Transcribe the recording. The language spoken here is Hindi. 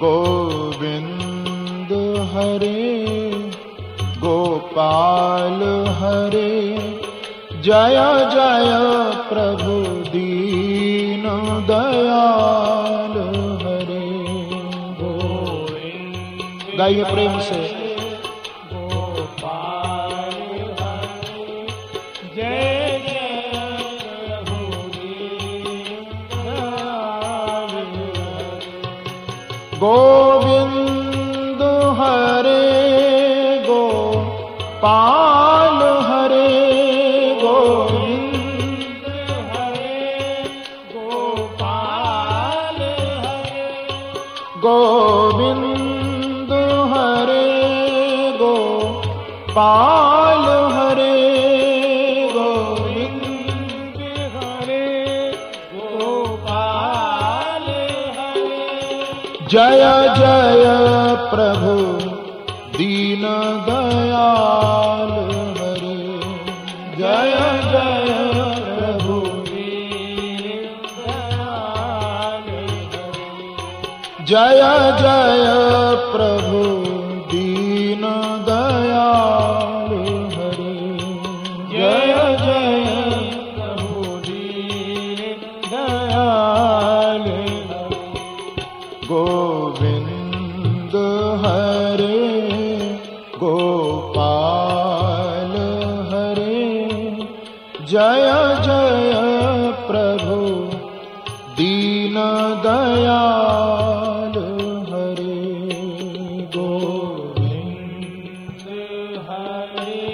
गोविंद हरे गोपाल हरे, जय जय प्रभु दीन दयाल हरे। गोविंद गाइए प्रेम से। गोपाल हरे, जय जय प्रभु दीन दयाल हरे। गोविंद हरे गोपाल हरे, गोविंद हरे गोपाल हरे, गोविंद हरे गोपाल हरे, गोविंद हरे गोपाल हरे। जय जय प्रभु दीन दयाल हरे, जय जय प्रभु दीन दयाल हरे। जय जय प्रभु दीन दयाल हरे, जय जय प्रभु दीन दयाल हरे। गोविंद हरे गोपाल हरे, जय जय प्रभु दीन दयाल हरे। गोविंद हरे